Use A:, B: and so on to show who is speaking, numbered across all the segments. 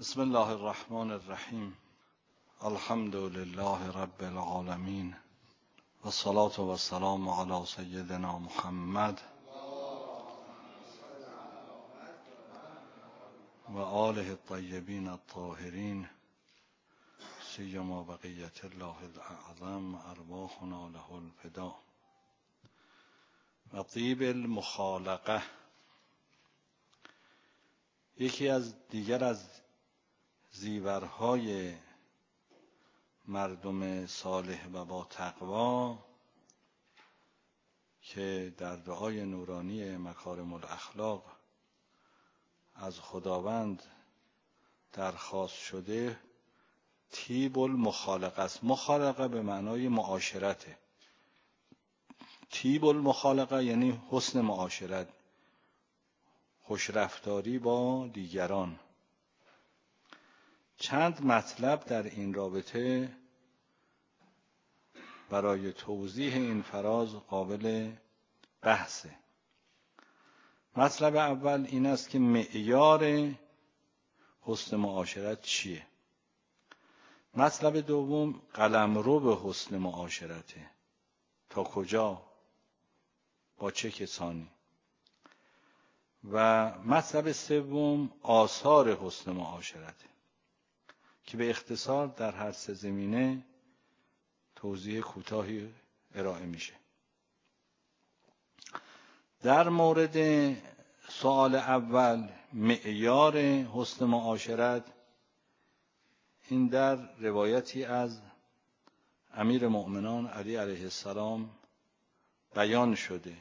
A: بسم الله الرحمن الرحیم. الحمد لله رب العالمین و الصلاة و السلام علی سیدنا محمد و آله الطیبین الطاهرین سیما بقیة الله الاعظم ارواحنا له الفدا. و طیب المخالقه، یکی از دیگر از زیورهای مردم صالح و با تقوا که در دعای نورانی مکارم الاخلاق از خداوند درخواست شده، طیب المخالقه است. مخالقه به معنای معاشرته. طیب المخالقه یعنی حسن معاشرت، خوشرفتاری با دیگران. چند مطلب در این رابطه برای توضیح این فراز قابل بحثه. مطلب اول این است که معیار حسن معاشرت چیه؟ مطلب دوم قلمرو به حسن معاشرته، تا کجا، با چه کسانی. و مطلب سوم آثار حسن معاشرته که به اختصار در هر سه زمینه توضیح کوتاهی ارائه میشه. در مورد سوال اول، معیار حسن معاشرت، این در روایتی از امیر مؤمنان علی علیه السلام بیان شده.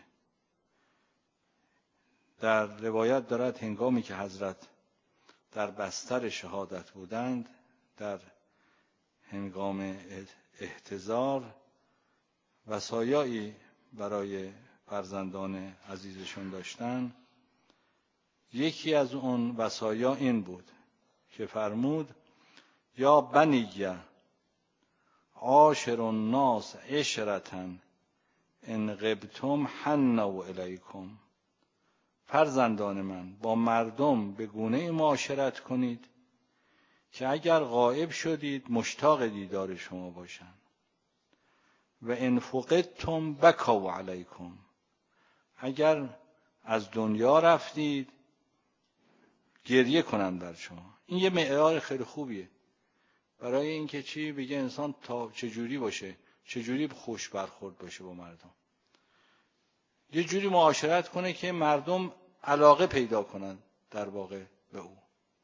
A: در روایت دارد هنگامی که حضرت در بستر شهادت بودند، در هنگام احتضار وصایایی برای فرزندان عزیزشون داشتن. یکی از اون وصایا این بود که فرمود: یا بنیه عاشر الناس عشرة ان غبتم حنوا الیکم. فرزندان من، با مردم به گونه معاشرت کنید که اگر غائب شدید مشتاق دیدار شما باشند. و ان فقدتم بکوا علیکم. اگر از دنیا رفتید گریه کنند بر شما. این یه معیار خیلی خوبیه برای اینکه چی بگه انسان تا چجوری باشه، چجوری خوش برخورد باشه با مردم. یه جوری معاشرت کنه که مردم علاقه پیدا کنن در واقع به او.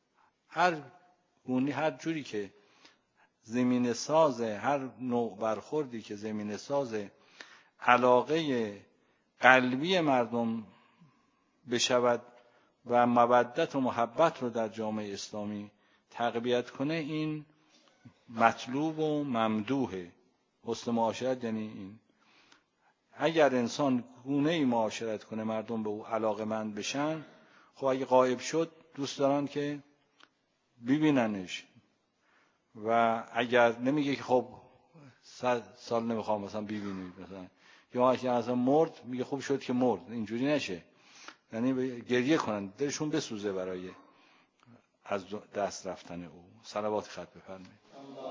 A: هر جوری که زمینه ساز، هر نوع برخوردی که زمینه ساز علاقه قلبی مردم بشود و مودت و محبت رو در جامعه اسلامی تقویت کنه، این مطلوب و ممدوحه. حسن معاشرت یعنی این. اگر انسان گونه‌ای معاشرت کنه مردم به او علاقه‌مند بشن، خب اگه غایب شد دوست دارن که ببیننش. و اگر نمیگه که خب 100 سال نمیخوام مثلا ببینید، مثلا یا اگه مثلا مرد میگه خوب شد که مرد. اینجوری نشه، یعنی گریه کنن، دلشون بسوزه برای از دست رفتن او. صلوات خط بفرمایید.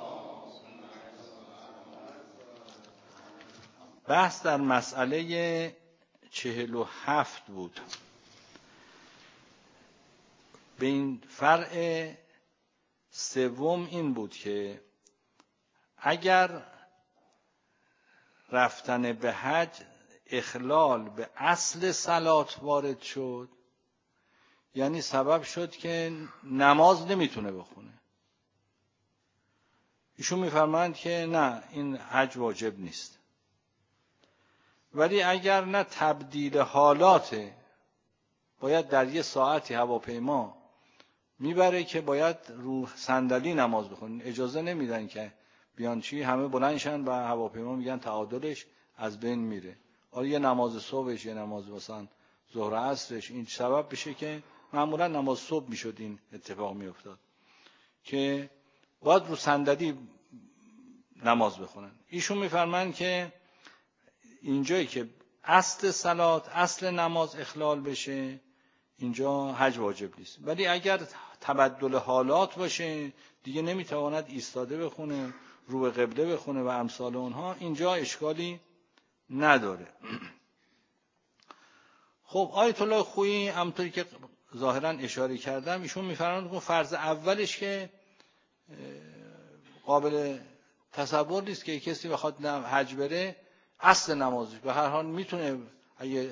A: بحث در مسئله 47 بود. به این فرع سوم این بود که اگر رفتن به حج اخلال به اصل صلات وارد شد، یعنی سبب شد که نماز نمیتونه بخونه، ایشون میفرمایند که نه، این حج واجب نیست. ولی اگر نه تبدیل حالاته، باید در یه ساعتی هواپیما میبره که باید رو صندلی نماز بخونن، اجازه نمیدن که بیان چی همه بلندشن و هواپیما میگن تعادلش از بین میره. حالا یه نماز صبحش، یه نماز مثلا ظهر عصرش، این سبب بشه که معمولا نماز صبح میشد این اتفاق میافتاد که باید رو صندلی نماز بخونن. ایشون میفرمایند که اینجایی که اصل صلات، اصل نماز اخلال بشه، اینجا حج واجب نیست. ولی اگر تبدل حالات باشه، دیگه نمیتواند ایستاده بخونه، رو به قبله بخونه و امثال اونها، اینجا اشکالی نداره. خب آیت الله خویی همونطوری که ظاهرا اشاره کردم، ایشون میفرمایند که فرض اولش که قابل تصور نیست که کسی بخواد حج بره اصل نمازش به هر حال میتونه، اگه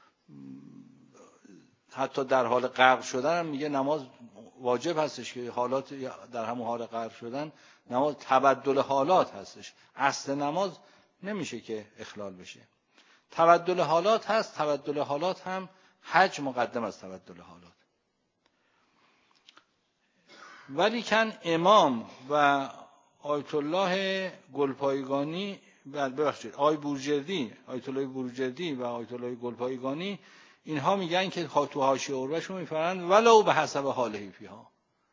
A: حتی در حال غرق شدن هم میگه نماز واجب هستش، که حالات در همون حال غرق شدن نماز تبدل حالات هستش، اصل نماز نمیشه که اخلال بشه. تبدل حالات هست، تبدل حالات هم حج مقدم از تبدل حالات. ولیکن امام و آیت الله گلپایگانی ببخشید آیت الله بورجردی و آیت الله گلپایگانی اینها میگن که تو حاشیه عروهشون میفرمایند ولو به حسب حاله فیها،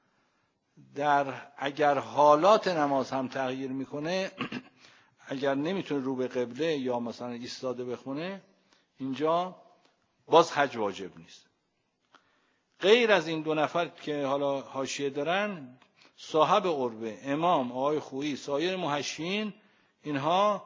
A: اگر حالات نماز هم تغییر میکنه، اگر نمیتونه رو به قبله یا مثلا ایستاده بخونه، اینجا باز حج واجب نیست. غیر از این دو نفر که حالا حاشیه دارن، صاحب عروه، امام آقای خویی، سایر محشیین، اینها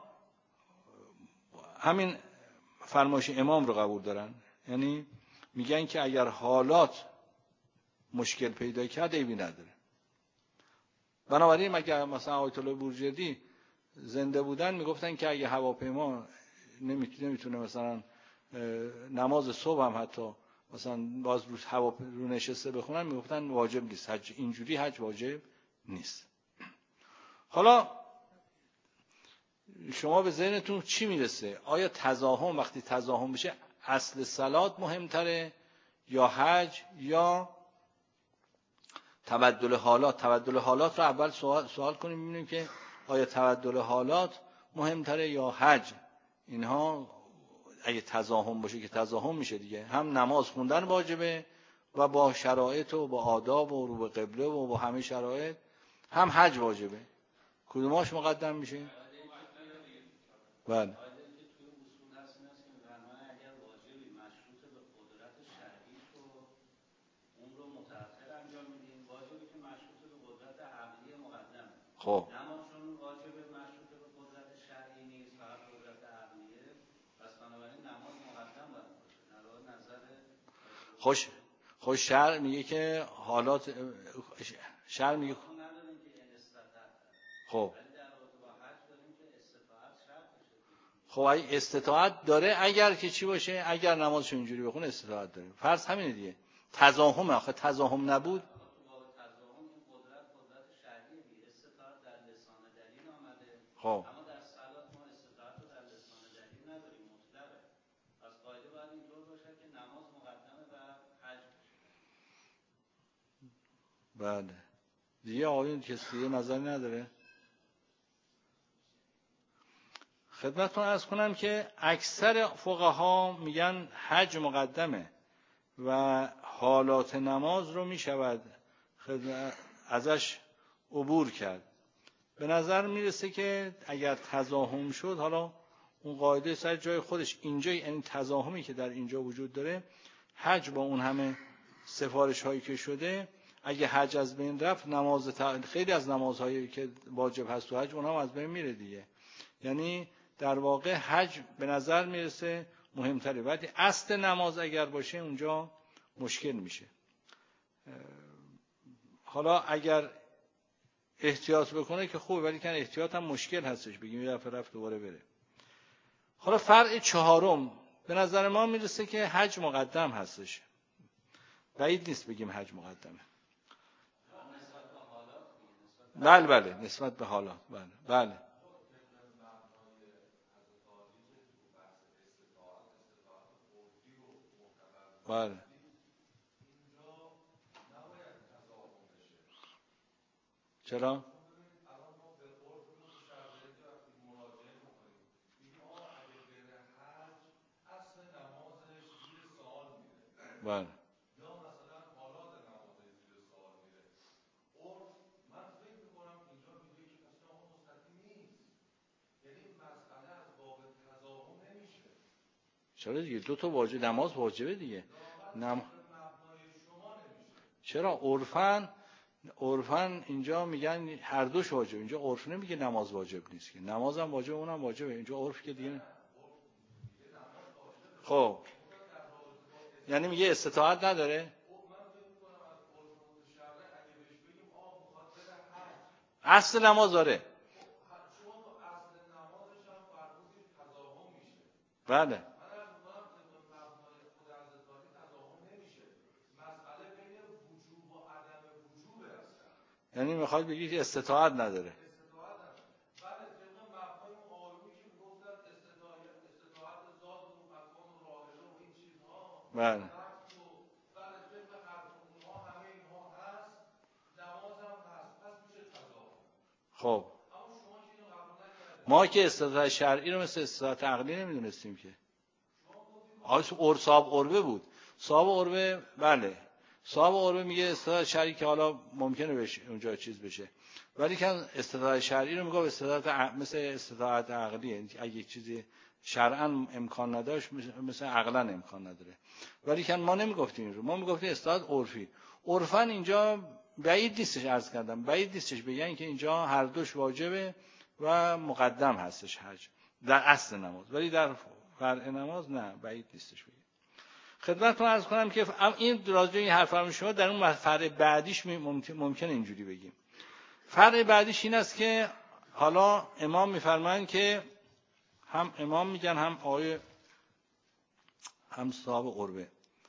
A: همین فرمایش امام رو قبول دارن، یعنی میگن که اگر حالات مشکل پیدا کرد عیبی نداره. بنابراین اگر مثلا آیت الله بورجردی زنده بودن میگفتن که اگه هواپیما نمیتونه مثلا نماز صبح هم حتی مثلا باز رو نشسته بخونن، میگفتن واجب نیست حج، اینجوری حج واجب نیست. حالا شما به ذهنتون چی میرسه؟ آیا تزاحم، وقتی تزاحم بشه اصل صلات مهمتره یا حج یا تبدل حالات؟ تبدل حالات رو اول سوال کنیم ببینیم که آیا تبدل حالات مهمتره یا حج. اینها اگه تزاحم باشه که تزاحم میشه دیگه، هم نماز خوندن واجبه و با شرایط و با آداب و رو به قبله و با همه شرایط، هم حج واجبه، کدوماش مقدم میشه؟ بله خب
B: نمازشون واجب مشروط به قدرت شرعی نیست، فقط قدرت عقلیه، پس بنابراین نماز مقدم باید باشه. نظر
A: خوش شرع میگه که حالات شرع میگه
B: نداریم که این استطاعت،
A: خب
B: ولی در رابطه با حج داریم که استطاعت شرط بشه.
A: خب اگه استطاعت داره، اگر که چی باشه، اگر نمازش اینجوری بخونه استطاعت داره، فرض همینه دیگه. تزاحم، آخه تزاحم نبود خب
B: اما در صلات ما استطاعت رو در لسان دلیل نداریم، مطلقه. پس قاعده باید اینطور باشه که نماز مقدمه و حج باشه.
A: بله دیگه. آقایون کسی دیگه نظری نداره؟ خدمتتون عرض کنم که اکثر فقها میگن حج مقدمه و حالات نماز رو میشود ازش عبور کرد. به نظر میرسه که اگر تزاحم شد، حالا اون قاعده سر جای خودش، اینجا یعنی تزاحمی که در اینجا وجود داره، حج با اون همه سفارش هایی که شده، اگه حج از بین رفت، خیلی از نمازهایی که واجب هست تو حج اونها از بین میره دیگه. یعنی در واقع حج به نظر میرسه مهمتره، ولی اصل نماز اگر باشه اونجا مشکل میشه. حالا اگر احتیاط بکنه که خوبه، ولی که احتیاط هم مشکل هستش، بگیم یه دفعه رفت دوباره بره. حالا فرع چهارم، به نظر ما میرسه که حج مقدم هستش، بعید نیست بگیم حج مقدمه. بله نسبت به حالات، بله بله چرا؟ بله
C: یا مثلا حالات نمازی زیر سوال میره. من فکر میکنم اینجا میگه که اصلا اون مستقیم نیست، یعنی مسئله از باب تضاهم نمیشه.
A: چرا دیگه؟ دو تا واجب نماز واجبه دیگه.
C: مبنای شما نمیشه.
A: چرا؟ عرفن اینجا میگن هر دوش واجب. اینجا عرف نمیگه نماز واجب نیست که، نماز هم واجب اونم واجبه. اینجا عرف که دیگه خب یعنی میگه استطاعت نداره. اصل نماز داره. بله یعنی میخواد بگی که استطاعت نداره. بله خب ما که استطاعت شرعی رو مثل استطاعت عقلی نمیدونستیم که. صاحب عربه بود. صاحب عربه بله. صاحب عربه میگه استطاعت شرعی که حالا ممکنه بشه اونجا چیز بشه، ولی که استطاعت شرعی رو میگه استطاعت مثل استطاعت عقلیه. اگه چیزی شرعاً امکان نداشت مثل عقلاً امکان نداره. ولی که ما نمیگفتیم این رو، ما میگفتیم استطاعت عرفی. عرفاً اینجا بعید نیستش، عرض کردم بعید نیستش بگن که اینجا هر دوش واجبه و مقدم هستش حج در اصل نماز، ولی در فرع نماز نه، بعید نیستش بگن. خدمتتون عرض کنم که این راجع این حرفم شما در اون فرع بعدیش ممکن اینجوری بگیم. فرع بعدیش این است که حالا امام میفرمایند که هم امام میگن هم آقای هم صاحب قربه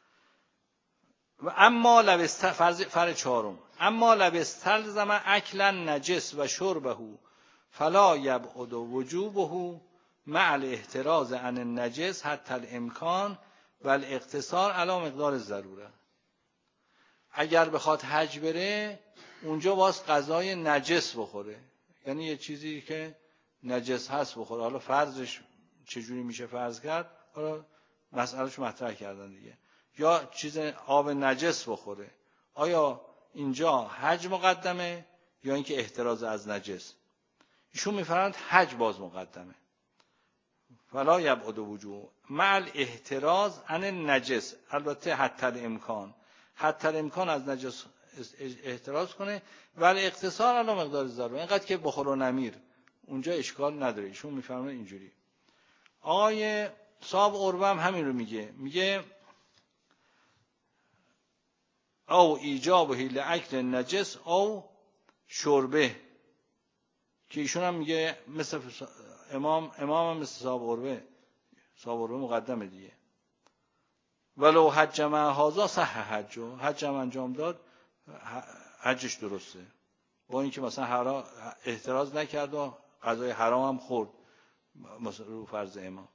A: و اما لبست فرع چهارم اما لبستلزم اکلا نجس و شربه فلا یبعد وجوبه مع الاحتراز عن النجس حتی الامکان و الاقتصار علی مقدار الضروره. اگر بخواد حج بره اونجا باز غذای نجس بخوره، یعنی یه چیزی که نجس هست بخوره. حالا فرضش چجوری میشه فرض کرد، حالا مسئلهش مطرح کردن دیگه. یا چیز آب نجس بخوره. آیا اینجا حج مقدمه یا اینکه احتراز از نجس؟ ایشون میفرمایند حج باز مقدمه. فلا یبعد وجوب مع الاحتراز عن النجس، البته حتی الامکان از نجس احتراز کنه ولی اقتصار علی مقدار ضروره، اینقدر که بخور و نمیر، اونجا اشکال نداره. ایشون میفهمه اینجوری. آقای صاحب عربه هم همین رو میگه او ایجابه لاکل نجس او شربه، که ایشون هم میگه مثل امام هم مثل صاحب عربه مقدمه دیگه. ولو حج مع هذا صح حج انجام داد حجش درسته، با اینکه مثلا احتراز نکرد و غذای حرام هم خورد مثلا رو فرض امام.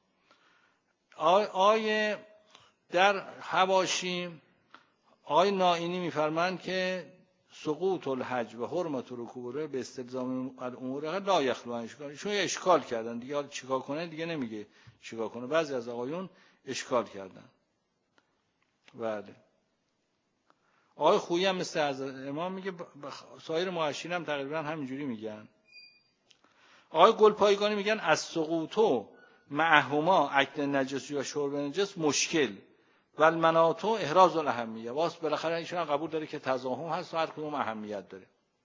A: آیه در حواشی آقای نائینی میفرمایند که سقوط الحج و حرمت رکوبه به استلزام الامور لا یخلو عن اشکال. چون اشکال کردن دیگه، حالا چیکار کنه دیگه نمیگه چیکار کنه. بعضی از آقایون اشکال کردن. بله آقای خویی هم مثل از امام میگه، سایر معاشرین هم تقریبا همینجوری میگن. آقای گلپایگانی میگن از سقوطو معهما اکل نجس یا شرب نجس مشکل و المناطو احراز الاهمیه. واسه بالاخره ایشون قبول داره که تزاحم هست و هر کدوم اهمیت داره.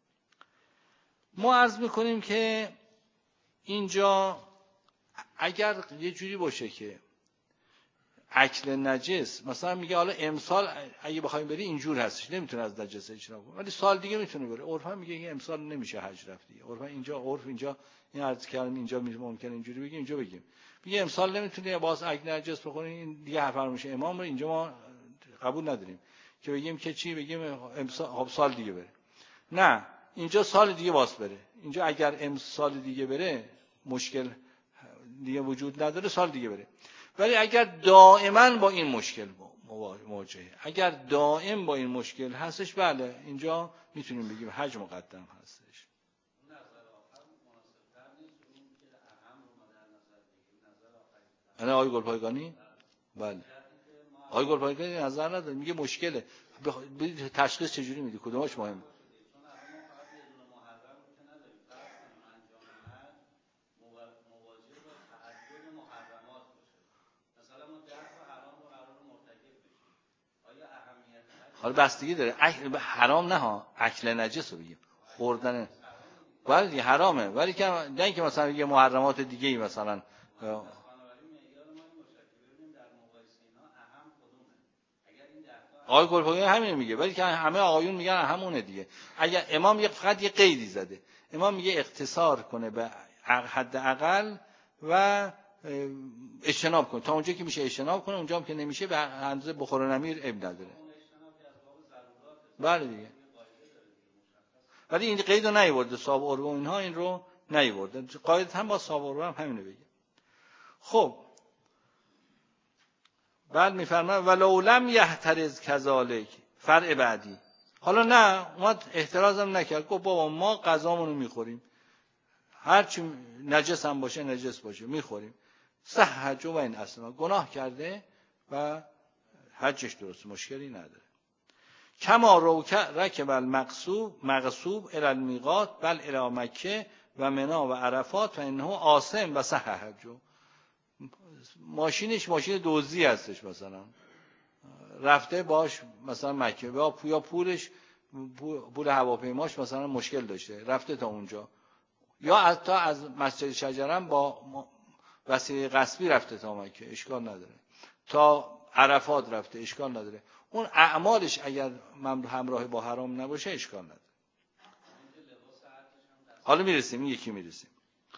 A: ما عرض میکنیم که اینجا اگر یه جوری باشه که اکل نجس مثلا میگه حالا امسال اگه بخوایم بری اینجور هستش نمیتونه از نجس اجتناب کنه، ولی سال دیگه میتونه بره. عرفا میگه که امسال نمیشه حج رفت دیگه. عرف اینجا این عرض کردم اینجا ممکنه اینجوری بگیم، اینجا بگیم میگه امسال نمیتونه باز اکل نجس بخوره، این دیگه حرف میشه امام رو اینجا ما قبول نداریم که بگیم که چی بگیم امسال سال دیگه بره. نه اینجا سال دیگه باز بره. اینجا اگر امسال دیگه بره مشکل دیگه وجود نداره، سال دیگه بره. ولی اگر دائما با این مشکل مواجهه، اگر دائم با این مشکل هستش، بله اینجا میتونیم بگیم حج مقدم هستش. انا آقای گلپایگانی بله آقای گلپایگانی نظر نداره، میگه مشکله. تشخیص چجوری میدی کدومش مهمه؟ حالا بستگی داره. حرام نه ها، اکل نجس رو بگیم، خوردن ولی حرامه، ولی که نه اینکه مثلا یه محرمات دیگه ای مثلا. آقای گلپایگانی همین میگه، ولی که همه آقایون میگن همونه دیگه. اگر امام فقط یه قیدی زده، امام میگه اختصار کنه به حد اقل و اجتناب کنه، تا اونجا که میشه اجتناب کنه، اونجا هم که نمیشه به اندازه بخور و نمیر اب نداره. بله دیگه. ولی این قیدو نیورده، صاحب عروه و اینها این رو نیورده. قاعدتا هم با صاحب عروه هم همینو بگه. خب بعد میفرماید ولو لم یحترز کذالک، فرع بعدی. حالا نه اومد احترازم نکرد، گفت بابا ما غذامونو میخوریم، هرچی نجس هم باشه نجس باشه میخوریم، صح حج و این اصلا گناه کرده و حجش درست، مشکلی نداره. کما رکب المغصوب الی المیقات بل الی مکه و منی و عرفات و انه آثم و صح حج. ماشینش ماشین دزدی هستش، مثلا رفته باش مثلا مکه، یا پول هواپیماش مثلا مشکل داشته رفته تا اونجا، یا از مسجد شجرم با وسیله غصبی رفته تا مکه، اشکال نداره، تا عرفات رفته، اشکال نداره. اون اعمالش اگر همراه با حرام نباشه اشکال نداره. حالا میرسیم، این یکی میرسیم.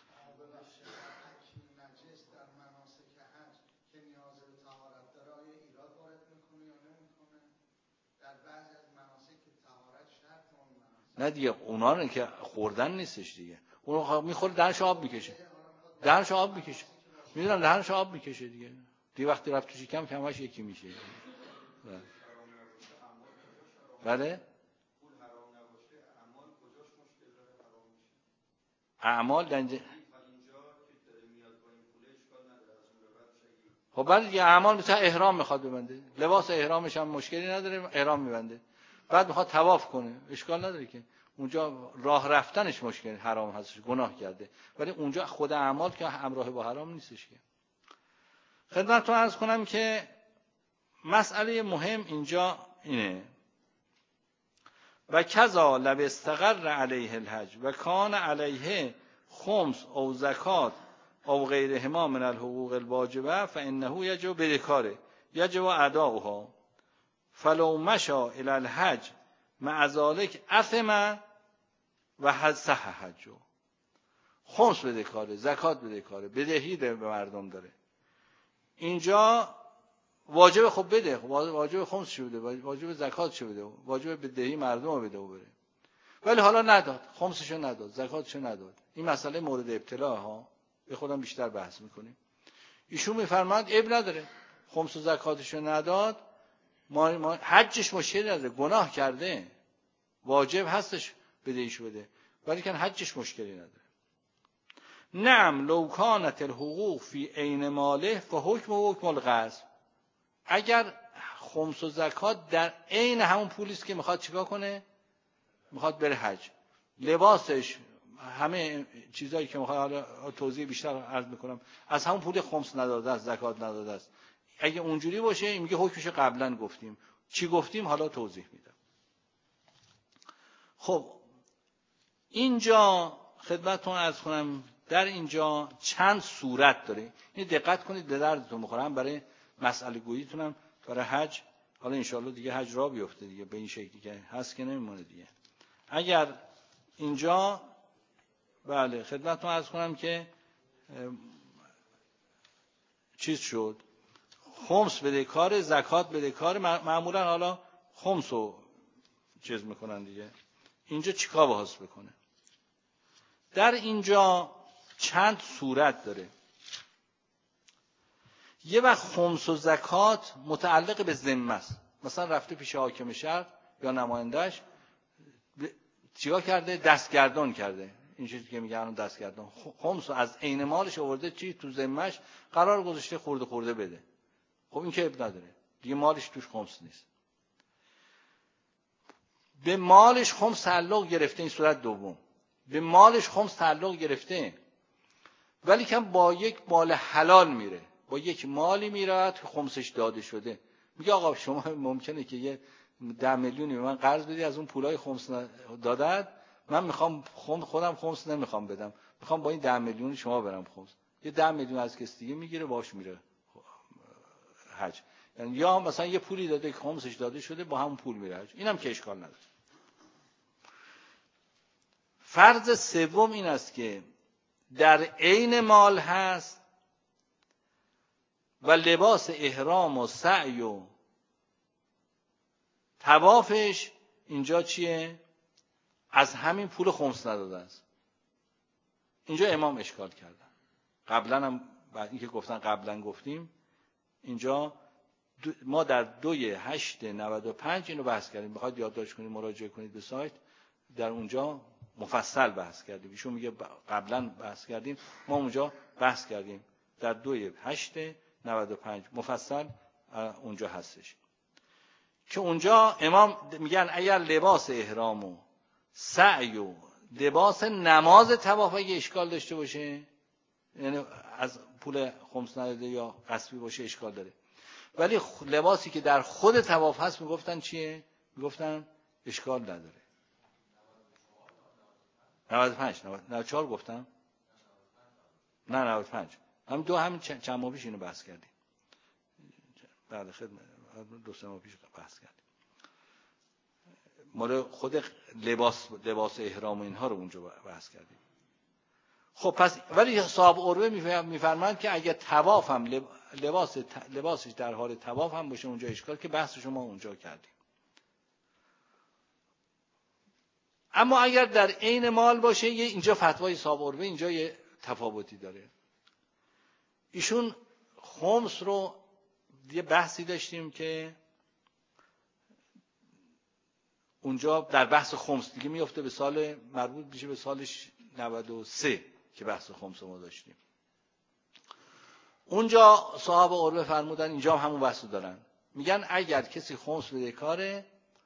A: نه دیگه، اونا رو که خوردن نیستش دیگه، اون میخوره دهنش آب میکشه، میدونم دهنش آب میکشه دیگه وقتی رفت تو شکم کمش یکی میشه. بله اعمال دنجه. خب بعد دیگه اعمال مثلا احرام میخواد ببنده، لباس احرامش هم مشکلی نداره، احرام میبنده، بعد میخواد طواف کنه، اشکال نداره که اونجا راه رفتنش مشکل حرام هستش، گناه کرده، ولی اونجا خود اعمال که همراه با حرام نیستش. که خدمتتون عرض کنم که مسئله مهم اینجا اینه و کذا لو استقر علیه الحج و کان علیه خمس او زکات او غیرهما من الحقوق الواجبه فانه یجب بدکاره یجب اداؤها فلو مشى الی الحج مع ذلك اثم و صح حج. خمس بده کاره، زکات بده کاره، بدهی به مردم داره، اینجا واجب خب بده، واجب خمس شو بده، واجب زکات شو بده، واجب بدهی مردم بده و بره، ولی حالا نداد، خمسشو نداد، زکاتشو نداد. این مسئله مورد ابتلا ها، به خودم بیشتر بحث میکنیم. ایشون میفرماند اب نداره، خمس و زکاتشو نداد، ما حجش مشکلی نداره، گناه کرده، واجب هستش بدهیشو بده، ولی که حجش مشکلی نداره. نعم لو کانت الحقوق فی عین ماله فحکم حکم الغصب. اگر خمس و زکات در عین همون پولی است که میخواد چیکار کنه، میخواد بره حج، لباسش، همه چیزایی که میخواد، حالا توضیح بیشتر عرض میکنم، از همون پول خمس نداده است، زکات نداده است. اگه اونجوری باشه این میگه حکمش قبلا گفتیم، چی گفتیم حالا توضیح میدم. خب اینجا خدمتتون عرض کنم، در اینجا چند صورت داره، این دقت کنید به دردتون بخوره، هم برای مسئله گوییتونم برای حج. حالا انشالله دیگه حج را بیفته دیگه، به این شکلی که هست که نمیمونه دیگه. اگر اینجا بله خدمتتون عرض کنم که چیز شد، خمس بده کار، زکات بده کار، معمولا حالا خمس رو چیز میکنن دیگه. اینجا چیکار باهاش بکنه؟ در اینجا چند صورت داره. یه وقت خمس و زکات متعلق به ذمه است، مثلا رفته پیش حاکم شهر یا نمایندهش، چیکار کرده؟ دستگردان کرده، این چیزی که میگن دستگردان، خمس از عین مالش آورده چی تو ذمه‌اش قرار گذاشته خورده بده. خب این که اب نداره دیگه، مالش توش خمس نیست، به مالش خمس تعلق گرفته. این صورت دوم، به مالش خمس تعلق گرفته، ولی که با یک مال حلال میره، با یک مالی میره که خمسش داده شده. میگه آقا شما ممکنه که یه 10 میلیونی به من قرض بدی از اون پولای خمس دادت، من میخوام خودم خمس نمیخوام بدم، میخوام با این 10 میلیون شما برم خمس. یه 10 میلیون از کسی دیگه میگیره باش میره حج. یعنی یا مثلا یه پولی داده که خمسش داده شده، با همون پول میره حج. اینم که اشکال نداره. فرض سوم این است که در عین مال هست و لباس احرام و سعی و طوافش اینجا چیه؟ از همین پول خمس نداده است. اینجا امام اشکال کردن. قبلا هم بعد اینکه گفتن قبلا گفتیم، اینجا ما در 2/8/95 اینو بحث کردیم. بخواید یادداشت کنید مراجعه کنید به سایت، در اونجا مفصل بحث کردیم. ایشون میگه قبلا بحث کردیم، ما اونجا بحث کردیم در 2/8/95 مفصل اونجا هستش که اونجا امام میگن اگر لباس احرام و سعی و لباس نماز طواف اگه اشکال داشته باشه، یعنی از پول خمس نداده یا غصبی باشه، اشکال داره. ولی لباسی که در خود طواف هست میگفتن چیه؟ میگفتن اشکال نداره. 94 گفتم؟ نه 95. هم چند ماه پیش اینو بحث کردیم. بعد خدمت 2-3 ماه پیش بحث کردیم. مال خود لباس احرام و اینها رو اونجا بحث کردیم. خب پس ولی صاحب عروه میفرمایند که اگه طواف هم لباسش در حال طواف هم باشه اونجا اشکال، که بحث شما اونجا کردیم. اما اگر در عین مال باشه، اینجا فتوای صاحب عروه اینجا یه تفاوتی داره. ایشون خمس رو یه بحثی داشتیم که اونجا در بحث خمس دیگه میفته به سال مربوط میشه به سالش 93 که بحث خمس ما داشتیم. اونجا صاحب عروه فرمودن اینجا هم همون بحثو دارن، میگن اگر کسی خمس بدهکاره،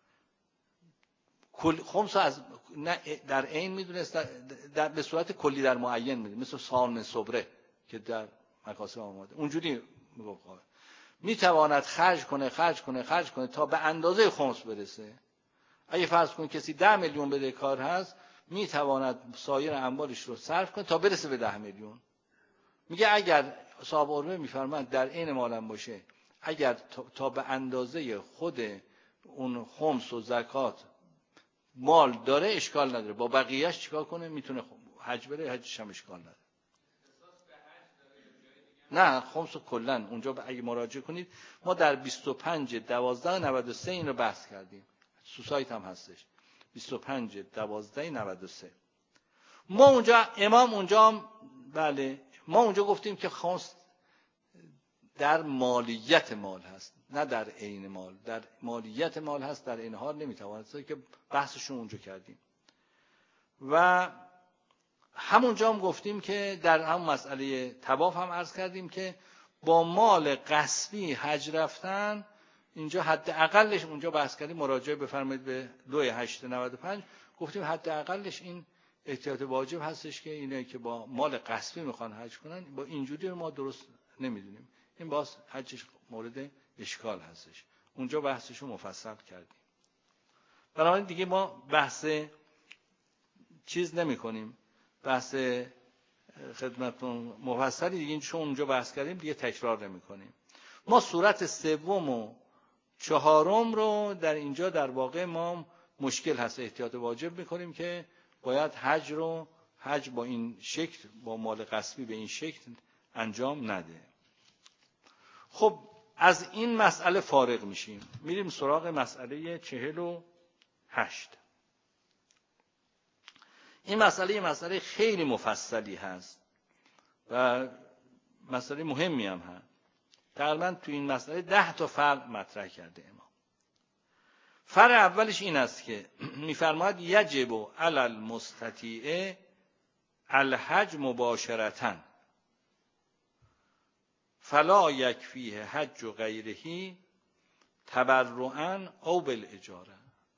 A: خمس از در عین میدونست به صورت کلی در معین میدونه، مثل سالم صبره که در مکاسب آماده اونجوری میتواند خرج کنه تا به اندازه خمس برسه. اگه فرض کن کسی 10 میلیون بدهکار هست، میتواند سایر اموالش رو صرف کنه تا برسه به 10 میلیون. میگه اگر صاحب عروه میفرماند در عین مالم باشه، اگر تا به اندازه خود اون خمس و زکات مال داره اشکال نداره، با بقیهش چیکار کنه؟ میتونه حج بره، حجش هم اشکال نداره. نه خمس کلا اونجا اگه مراجعه کنید ما در 25/12/93 این رو بحث کردیم، سایت هم هستش 25/12/93. ما اونجا امام اونجا بله ما اونجا گفتیم که خمس در مالیت مال هست، نه در عین مال. در مالیت مال هست، در این حال نمیتواند، که بحثشون اونجا کردیم. و همونجا هم گفتیم که در هم مسئله طواف هم عرض کردیم که با مال غصبی حج رفتن اینجا حداقلش، اونجا بحث کردیم مراجعه بفرمایید به 2/8/95، گفتیم حداقلش این احتیاط واجب هستش که اینه که با مال غصبی میخوان حج کنن، با اینجوری ما درست نمیدونیم، این باز حجش مورد اشکال هستش. اونجا بحثشو مفصل کردیم. بنابراین دیگه ما بحث چیز نمی کنیم، بحث خدمتتون مفصلی دیگه چون اونجا بحث کردیم دیگه تکرار نمی کنیم. ما صورت سوم و چهارم رو در اینجا در واقع ما مشکل هست، احتیاط واجب میکنیم که باید حج با این شکل، با مال غصبی به این شکل انجام نده. خب از این مسئله فارغ میشیم، میریم سراغ مسئله 48. این مسئله خیلی مفصلی هست و مسئله مهمی هم هست. تقریبا تو این مسئله 10 تا فرع مطرح کرده امام. فرع اولش این است که میفرماید یجب علی المستطیع الحج مباشرةً فلا یکفیه حج غیره تبرعاً او بالاجاره.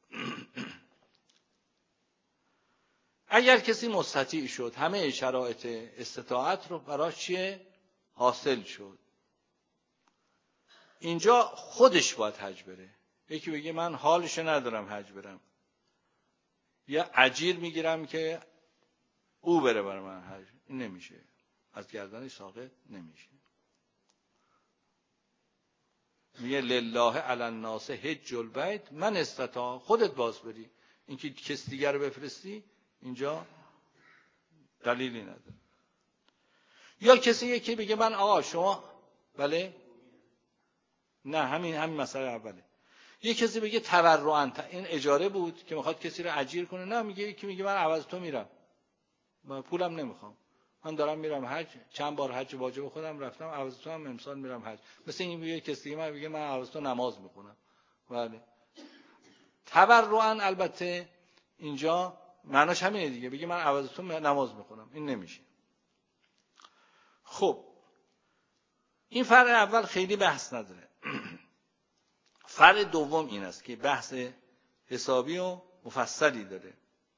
A: اگر کسی مستطیع شد، همه شرایط استطاعت رو براش چیه؟ حاصل شد، اینجا خودش باید حج بره، یکی بگه من حالش ندارم حج برم، یا اجیر میگیرم که او بره برای من حج. این نمیشه، از گردنش ساقط نمیشه. میگه لله علی الناس حج البیت من استطاع، خودت باز بری. اینکه کس دیگر رو بفرستی اینجا دلیلی نداره. یا کسی یکی بگه من آقا شما بله نه همین مسئله اوله. یه کسی بگه تبرعاً، این اجاره بود که میخواد کسی رو اجیر کنه، نه میگه یکی میگه من عوض تو میرم، من پولم نمیخوام، من دارم میرم حج، چند بار حج واجب خودم رفتم، عوض تو هم امسال میرم حج. مثل این میگه کسی من میگه من عوض تو نماز میخونم. بله تبرعاً البته اینجا معناش همینه دیگه، بگه من عوض تو نماز میخونم، این نمیشه. خب این فرع اول خیلی بحث نداره. فرع دوم این است که بحث حسابی و مفصلی داره.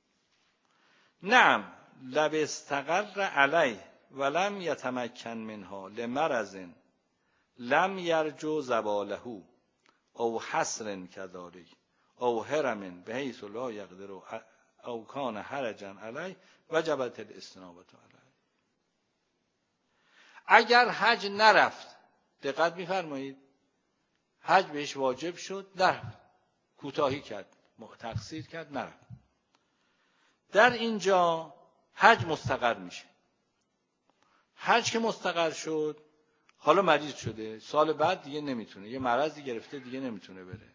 A: نعم لب استقر علیه ولم یتمکن منها لمرض لم یرجو زواله او حسر کذالک او هرم بحیث لا یقدر او کان حرجا علیه وجبت الاستنابة علیه. اگر حج نرفت، دقت می‌فرمایید، حج بهش واجب شد، نرفت، کوتاهی کرد، تقصیر کرد، نرفت، در اینجا حج مستقر میشه. حج که مستقر شد، حالا مریض شده، سال بعد دیگه نمیتونه، یه مرضی گرفته دیگه نمیتونه بره،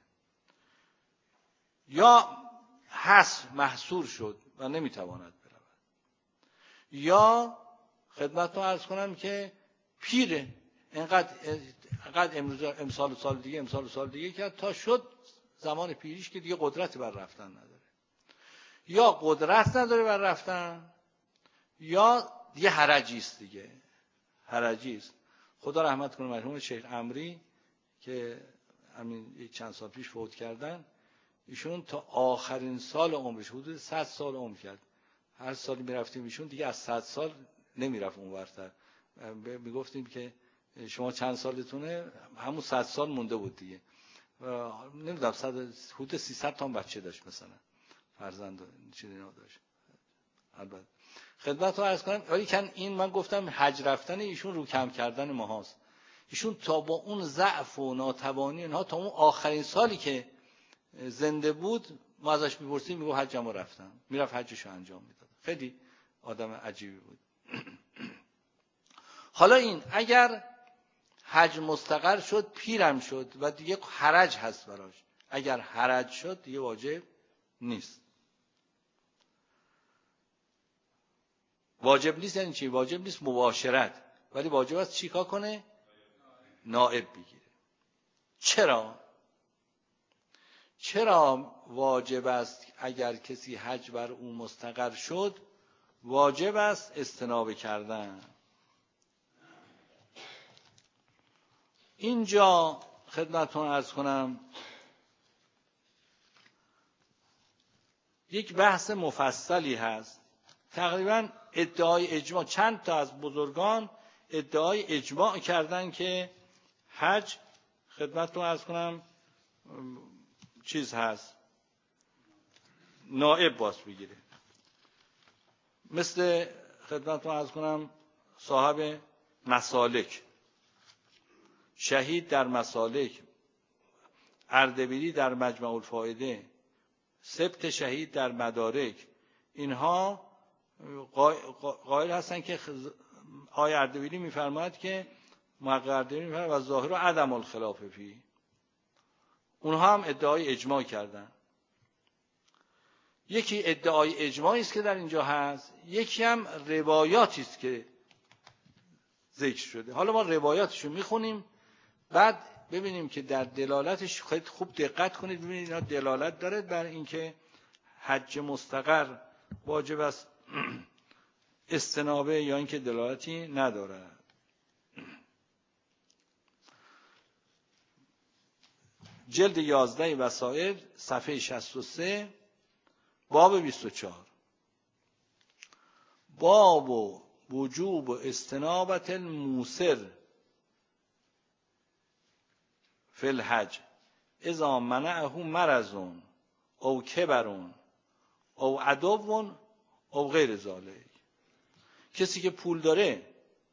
A: یا محصور شد و نمیتواند برود، یا خدمتتون عرض کنم که پیره، اینقدر امسال سال دیگه کرد تا شد زمان پیریش که دیگه قدرتی بر رفتن نداره، یا قدرت نداره بر رفتن، یا دیگه حرجی است دیگه، حرجی است. خدا رحمت کنه مرحوم شیخ عمری که همین چند سال پیش فوت کردن، ایشون تا آخرین سال عمرش حدود 100 سال عمر کرد. هر سال میرفتیم ایشون دیگه از 100 سال نمیرفت اونورتر، میگفتیم که شما چند سالتونه، همون 100 سال مونده بود دیگه. نمیدونم حدود 300 تا بچه داشت مثلا، فرزند چیزی نداشت. البته خدمتتون عرض کنم ولی این من گفتم حج رفتن ایشون رو کم کردن ماهاست. ایشون تا با اون ضعف و ناتوانی اینها تا اون آخرین سالی که زنده بود ما ازش میپرسیم میگه حجم رو رفتم، میرفت حجشو انجام میداد. خیلی آدم عجیبی بود. حالا این اگر حج مستقر شد، پیرم شد و دیگه حرج هست براش، اگر حرج شد دیگه واجب نیست. واجب نیست یعنی چی؟ واجب نیست مباشرت، ولی واجب است چیکار کنه؟ نائب بگیره. چرا واجب است اگر کسی حج بر او مستقر شد واجب است استنابه کردن؟ اینجا خدمتتون عرض کنم یک بحث مفصلی هست. تقریبا ادعای اجماع، چند تا از بزرگان ادعای اجماع کردن که حج خدمتتون عرض کنم چیز هست، نائب باز بگیره. مثل خدمتتون عرض کنم صاحب مسالک، شهید در مسالک، اردبیلی در مجمع الفائده، سبت شهید در مدارک، اینها قائل هستن که آیه اردبیلی میفرماید که محقق اردبیلی میفرماید و ظاهر و عدم الخلاف فی. اونها هم ادعای اجماع کردن. یکی ادعای اجماعی است که در اینجا هست، یکی هم روایاتی است که ذکر شده. حالا ما روایاتشو میخونیم بعد ببینیم که در دلالتش خیلی خوب دقت کنید ببینید اینا دلالت داره بر اینکه حج مستقر واجب است استنابه یا اینکه دلالتی نداره. جلد 11 وسائل صفحه 63 باب 24 باب وجوب استنابت الموسر فی الحج اذا منعه مرض او کبر او عدو او غیر ذلک. کسی که پول داره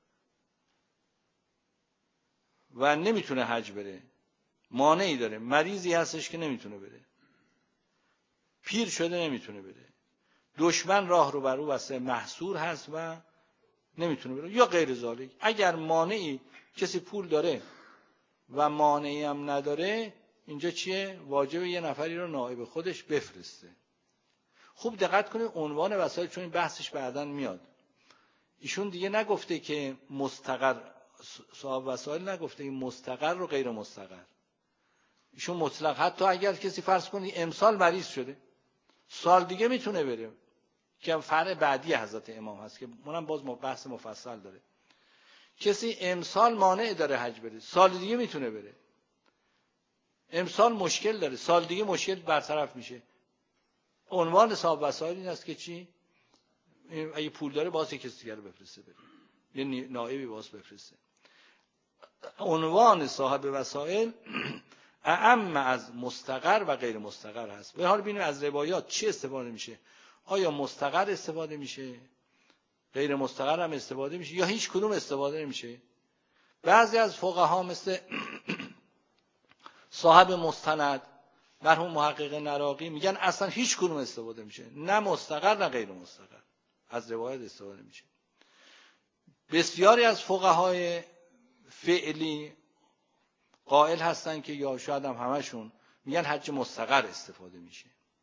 A: و نمیتونه حج بره، مانعی داره، مریضی هستش که نمیتونه بره، پیر شده نمیتونه بره، دشمن راه رو بر او بسته، محصور هست و نمیتونه بره یا غیر ذلک. اگر مانعی، کسی پول داره و مانعی هم نداره، اینجا چیه؟ واجبه یه نفری رو نائب خودش بفرسته. خوب دقت کنید عنوان وسایل، چون این بحثش بعداً میاد. ایشون دیگه نگفته که مستقر، صاحب وسایل نگفته این مستقر و غیر مستقر. ایشون مطلق، حتی اگر کسی فرض کنی امسال مریض شده، سال دیگه میتونه بره، که فرع بعدی حضرت امام هست که اونم باز بحث مفصل داره. کسی امسال مانع داره حج بره، سال دیگه میتونه بره. امسال مشکل داره، سال دیگه مشکل برطرف میشه. عنوان صاحب وسایل این است که چی؟ اگه پول داره باز یک کسی دیگر رو بفرسته بره، یه نائبی باز بفرسته. عنوان صاحب وسایل اعم از مستقر و غیر مستقر هست. به حال ببینیم از روایات چی استفاده میشه. آیا مستقر استفاده میشه، غیر مستقر هم استفاده میشه، یا هیچ کدوم استفاده نمیشه؟ بعضی از فقها مثل صاحب مستند مرحوم محقق نراقی میگن اصلا هیچ کدوم استفاده میشه، نه مستقر نه غیر مستقر، از روایت استفاده میشه. بسیاری از فقهای فعلی قائل هستن که، یا شاید هم همشون میگن حج مستقر استفاده میشه،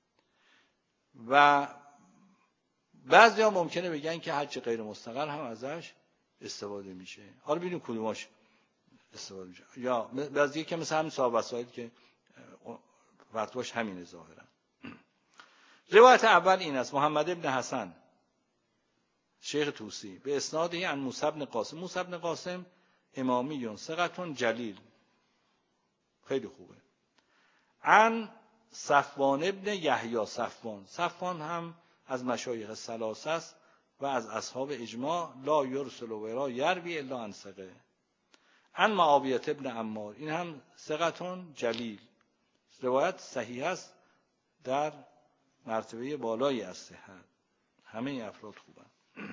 A: و بعضی ها ممکنه بگن که حج غیر مستقر هم ازش استفاده میشه. حالا ببینیم کدوماش استفاده میشه. یا بعضی که مثل همین صاحب وسایل که فتواش همینه ظاهرا. روایت اول این است: محمد ابن حسن شیخ طوسی به اسنادی عن موسی بن قاسم. موسی بن قاسم امامیون ثقة جلیل، خیلی خوبه. عن صفوان ابن یحیی. صفوان هم از مشایخ ثلاثه است و از اصحاب اجماع. لا یرسل ولا یروی الا عن ثقه. عن معاویه ابن عمار، این هم ثقة جلیل، روایت صحیح است، در مرتبه بالایی از صحت، همه افراد خوبن.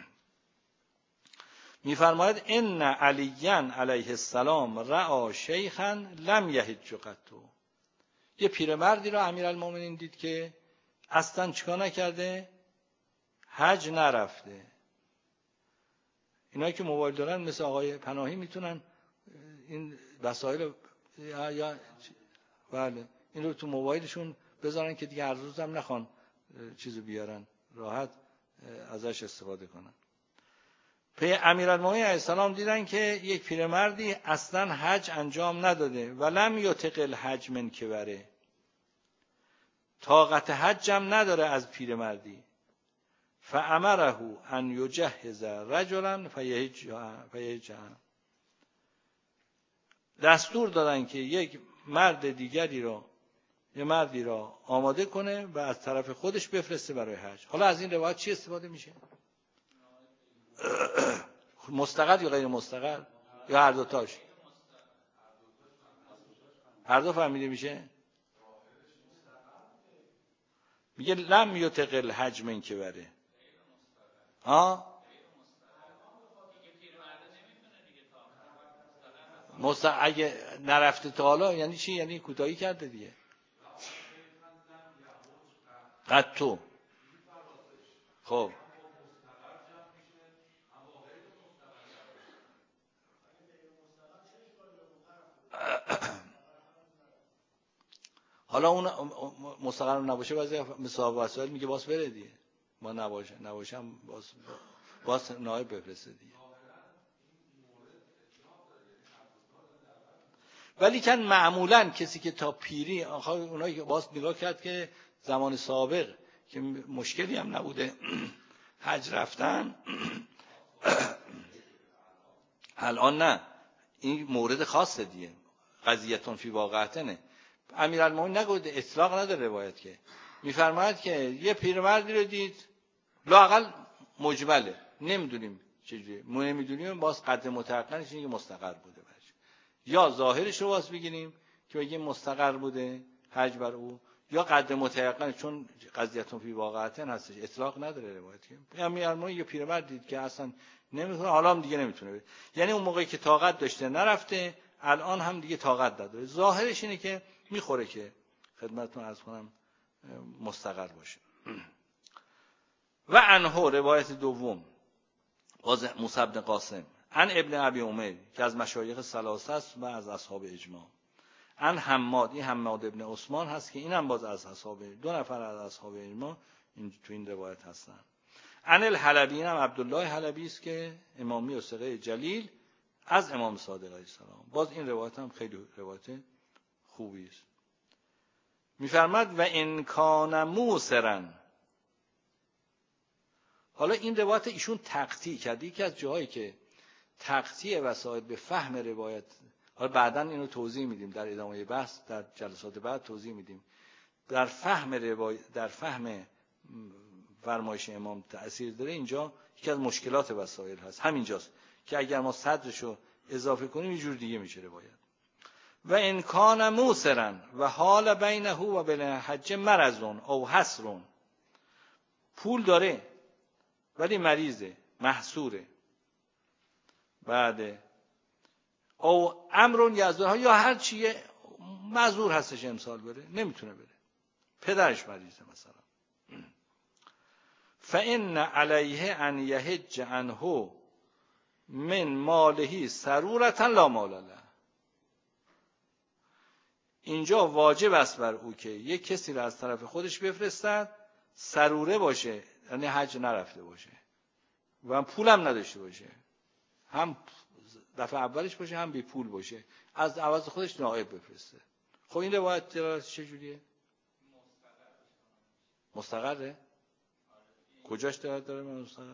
A: می‌فرماید ان علیاً علیه السلام رأى شیخا لم یحج قط. یه پیرمردی رو امیرالمومنین دید که اصلا چیکار نکرده؟ حج نرفته. اینا که موبایل دارن مثل آقای پناهی میتونن این وسایل یا بله این رو تو موبایلشون بذارن که دیگه هر روز هم نخوان چیزو بیارن، راحت ازش استفاده کنن. امیرالمومنین علیه السلام دیدن که یک پیرمردی اصلا حج انجام نداده و لم یطق الحج من کبره، طاقت حج هم نداره از پیرمردی. فامره ان یجهز رجلا فیحج، دستور دادن که یک مرد دیگری رو، یه مردی را آماده کنه و از طرف خودش بفرسته برای حج. حالا از این روایت چی استفاده میشه؟ مستقر یا غیر مستقر یا هر دوتاش؟ هر دو فهمیده میشه؟ میگه لم یطق الحج من کبره. اگه نرفته تا حالا یعنی چی؟ یعنی کوتاهی کرده دیگه. قطو. خب حالا اون مستقر نباشه بعضی صاحب وسایل میگه باز بره دیگه، ما نباشه هم باز نائب بفرسته دیگه. ولی کن معمولا کسی که تا پیری اونایی که باز نگاه کرد که زمان سابق که مشکلی هم نبوده حج رفتن، الان نه، این مورد خاصه دیگه، قضیتون فی واقعتنه. امیرالمومنین نگفته، اطلاق نداره روایت که میفرماید که یه پیرمردی رو دید، لااقل مجمله، نمیدونیم چجوری، ما نمیدونیم، باز قد متحققش اینه که مستقر بوده باشه، یا ظاهرش رو باز بگیریم که بگیم مستقر بوده حج بر او، یا قدر متیقن، چون قضیتون فی واقعتن هستش، اطلاق نداره روایتی. یعنی یه پیرمرد دید که اصلا نمیتونه، حالا هم دیگه نمیتونه بره، یعنی اون موقعی که طاقت داشته نرفته، الان هم دیگه طاقت نداره. ظاهرش اینه که میخوره که خدمتتون عرض کنم مستقر باشه. و عنه روایت دوم باز موسی بن قاسم عن ابن ابی عمر که از مشایخ ثلاثه است و از اصحاب اجماع، عن حماد، این حماد ابن عثمان هست که اینم باز از اصحاب، دو نفر از اصحاب اجماع تو این روایت هستن. عن الحلبی، هم عبدالله حلبی است که امامی و ثقه جلیل از امام صادق علیه السلام. باز این روایت هم خیلی روایت خوبی است. می‌فرماد و ان کان موسرا. حالا این روایت ایشون تقطیع کرد، یکی از جاهایی که تقطیع وسائل به فهم روایت، حالا بعداً اینو توضیح میدیم در ادامه بحث، در جلسات بعد توضیح میدیم، در فهم روایت، در فهم فرمایش امام تأثیر داره. اینجا یکی از مشکلات وسائل هست، همینجاست که اگر ما صدرشو اضافه کنیم یه جور دیگه میشه روایت. و ان کان موسرا و حال بینه و بین حج مرضون او حسرون، پول داره ولی مریضه، محصوره، بعد او امرون یزدها، یا هر چیه معذور هستش امسال بره نمیتونه بره، پدرش مریضه مثلا، فإن علیه ان یحج عنه من ماله سرورة لا مال له. اینجا واجب است بر او که یک کسی را از طرف خودش بفرستد سروره باشه، یعنی حج نرفته باشه و هم پولم نداشته باشه، هم دفعه اولش باشه هم بی پول باشه، از عوض خودش نائب بفرسته. خب این روایت چجوریه؟ مستقره؟ کجاش داره مستقر؟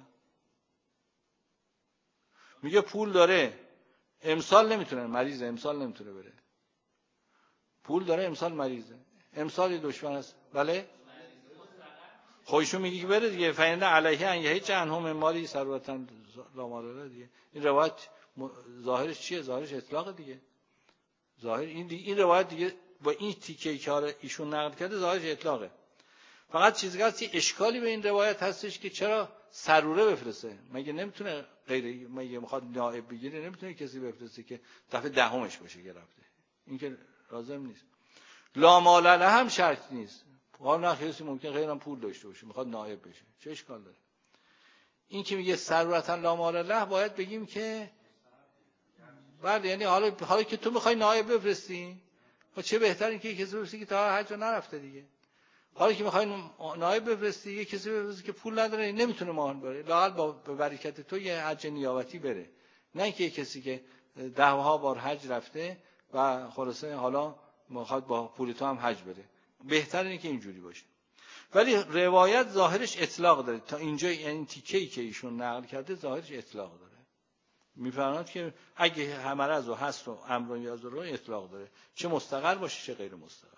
A: میگه پول داره امسال نمیتونه، مریضه امسال نمیتونه بره، پول داره امسال مریضه، امسال یه دشمن هست، بله خودشون میگه که بره دیگه. فإن علیه ان یحج عنه من ماله سرورة لا مال له دیگه. این روایت ظاهرش چیه؟ ظاهرش اطلاق دیگه. ظاهر این روایت دیگه با این تیکه‌ای که ایشون نقل کرده ظاهرش اطلاقه. فقط چیزی که اشکالی به این روایت هستش که چرا سروره بفرسته؟ مگه نمیتونه غیر، مگه میخواد نائب بگیره نمیتونه کسی بفرسته که دفعه دهمش باشه که رفته؟ این که لازم نیست. لا مال له هم شرط نیست، حالا نه کسی ممکن غیرم پول داشته باشه میخواد نائب بشه، چه اشکال داره؟ این که میگه سرورة لا مال له باید بگیم که بله، یعنی حالا که تو میخوای نائب بفرستی، خب چه بهتر این که کسی بفرستی که تا حج نرفته دیگه. حالا که میخوای نائب بفرستی یه کسی بفرستی که پول نداره نمیتونه ماهان بره، لااقل با برکت تو یه حج نیابتی بره، نه اینکه کسی که دهها بار حج رفته و خلاصه حالا میخواد با پول تو هم حج بره. بهتر اینه که اینجوری باشه. ولی روایت ظاهرش اطلاق داره تا اینجا، یعنی تیکه‌ای که ایشون نقل کرده ظاهرش اطلاق داره. میفرماید که اگه همرز و هست و امر یا ضرور اطلاق داره، چه مستقر باشه چه غیر مستقر.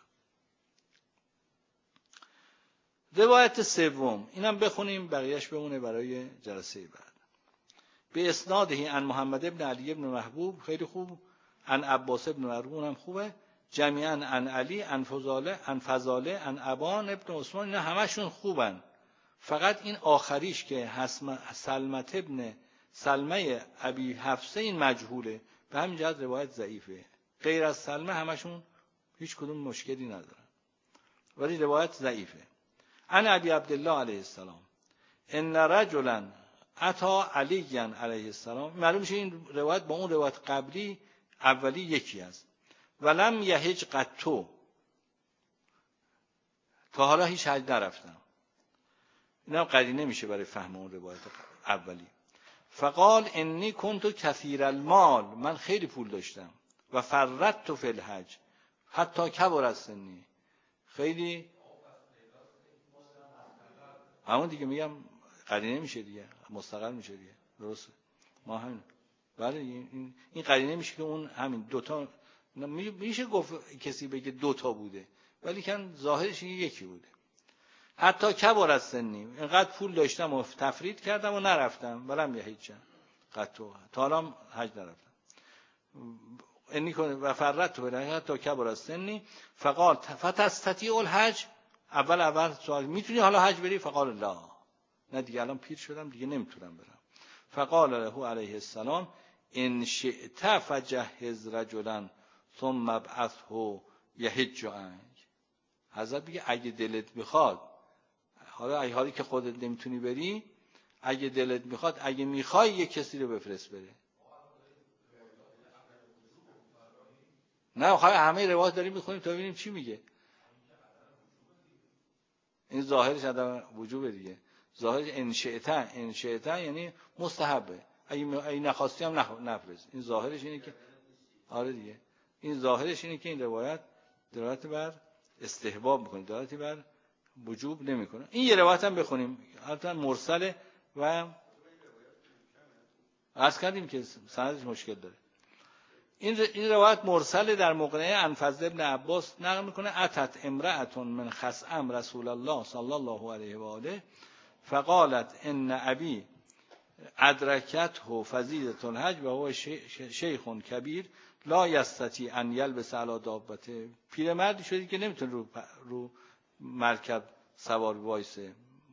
A: روایت سوم اینم بخونیم، بقیه‌اش بمونه برای جلسه بعد. به اسناده عن محمد ابن علی ابن محبوب، خیلی خوب، عن عباس ابن مرغون هم خوبه، جمیعا عن علی، عن فضاله، عن ابان ابن عثمان، اینا همشون خوبن. فقط این آخریش که سلمه ابی حفصه این مجهوله، به همین جهت روایت ضعیفه. غیر از سلمه همشون هیچ کدوم مشکلی ندارن، ولی روایت ضعیفه. عن ابی عبدالله علیه السلام ان رجلا اتی علی علیه السلام، معلوم میشه این روایت با اون روایت قبلی اولی یکی است. ولم یحج قطو، تا حالا هیچ حج نرفتم، اینم قرینه میشه برای فهم اون روایت اولی. فقال انی کنت کثیر المال، من خیلی پول داشتم، و فرطت فی الحج حتی کبر سنی، خیلی همون دیگه میگم قرینه میشه دیگه، مستقر میشه دیگه، درسته؟ ما همین بله این قرینه میشه که اون همین دوتا میشه گفت کسی بگه دوتا بوده، ولی کن ظاهرش یکی بوده. حتی کبر از سنی، اینقدر پول داشتم و تفرید کردم و نرفتم، ولم یحج قطو، تا الان حج نرفتم. انی کنه و فرت به تا کبر از سنی فقال فتستطیع الحج. اول سوال میتونی حالا حج بری؟ فقال لا، نه دیگه الان پیر شدم دیگه نمیتونم برم. فقال له علیه السلام ان شئت فجهز رجلا ثم ابعثه یحج عنک. حضرت میگه اگه دلت میخواد، حالا اگه حالی که خودت نمیتونی بری، اگه دلت میخواد، اگه میخوای یه کسی رو بفرست بره. نه خواهی همه روایت داریم میخونیم تا ببینیم چی میگه. این ظاهرش عدم وجوبه دیگه. ظاهرش ان شئت یعنی مستحبه، اگه نخواستی هم نفرست. این ظاهرش اینه که آره دیگه، این ظاهرش اینه که این روایت دلالت بر استحباب میکنه، دلالتی بر وجوب نمیکنه. این یه روایت هم بخونیم، البته مرسله و عرض کردیم که سندش مشکل داره. این روایت مرسل در مقنعه عن فضل ابن عباس نقل میکنه اتت امرأة من خثعم رسول الله صلی الله علیه و آله فقالت ان ابی ادرکته فضیلة الحج و هو شیخ کبیر لا یستطیع ان یلبس علی دابته. پیرمردی شدی که نمیتونه رو مرکب سوار وایسه،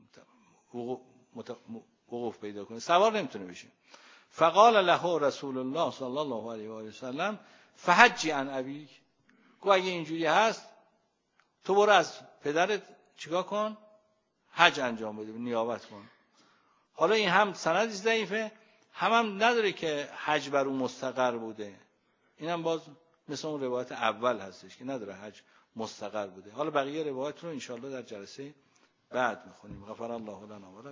A: وقوف پیدا کنه، سوار نمیتونه بشه. فقال له رسول الله صلی الله علیه و آله وسلم فحجی عن ابیک. گو اگه اینجوری هست تو برو از پدرت چیکار کن؟ حج انجام بده، نیابت کن. حالا این هم سندش ضعیفه، هم نداره که حج بر اون مستقر بوده. اینم باز مثل اون روایت اول هستش که نداره حج مستقر بوده. حالا بقیه روایت رو انشاءالله در جلسه بعد میخونیم. غفر الله لنا و